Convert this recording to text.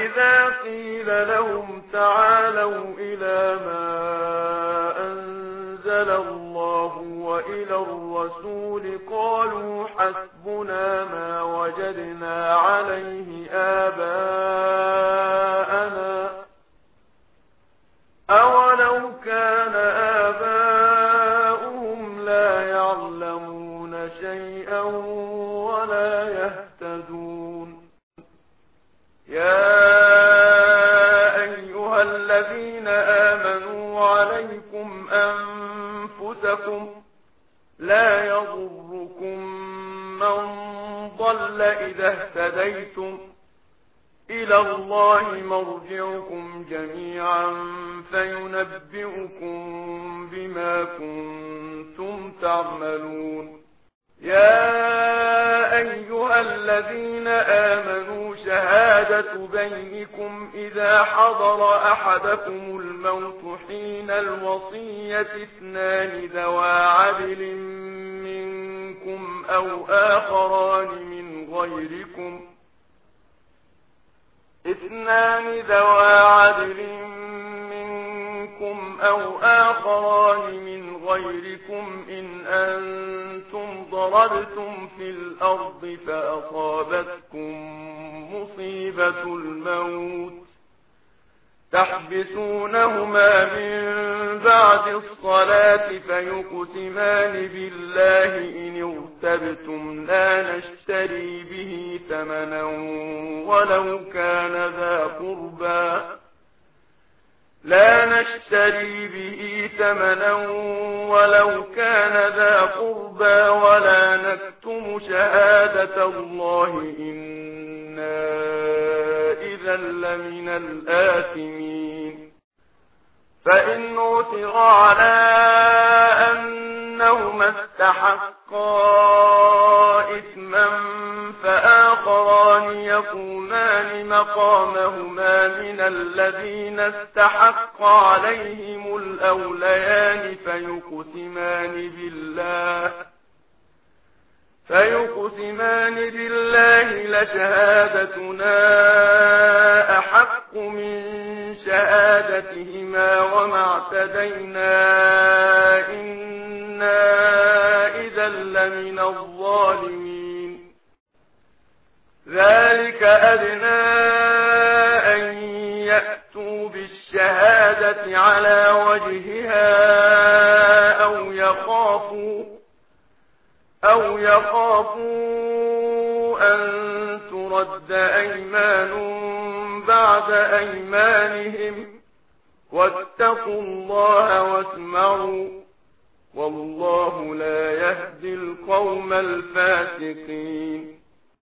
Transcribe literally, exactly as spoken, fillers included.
وإذا قيل لهم تعالوا إلى ما أنزل الله وإلى الرسول قالوا حسبنا ما وجدنا عليه آباءنا أولو كان آباؤهم لا يعلمون شيئا ولا يهتدون. يا أيها الذين آمنوا عليكم أنفسكم لا يضركم من ضل إذا اهتديتم إلى الله مرجعكم جميعا فينبئكم بما كنتم تعملون. يا أيها الذين آمنوا شهادة بينكم إذا حضر أحدكم الموت حين الوصية اثنان ذوى عدل منكم أو آخران من غيركم اثنان ذوى عدل منكم أو آخران من غيركم إن أنتم ضربتم في الأرض فأصابتكم مصيبة الموت تحبسونهما من بعد الصلاة فيقسمان بالله إن ارتبتم لا نشتري به ثمنا ولو كان ذا قربى لا نشتري به ثمنا ولو كان ذا قربى ولا نكتم شهادة الله إنا إذا لمن الآثمين. فإن عثر على أنهما استحقا إثما فآخران يقومان مقامهما من الذين استحق عليهم الأوليان فيقسمان بالله فيقسمان بالله لشهادتنا أحق من شهادتهما وما اعتدينا إنا إذا لمن الظالمين. ذلك أدنى أن يأتوا بالشهادة على وجهها أو يخافوا أو يخافوا أن ترد أيمان بعد أيمانهم واتقوا الله واسمعوا والله لا يهدي القوم الفاسقين.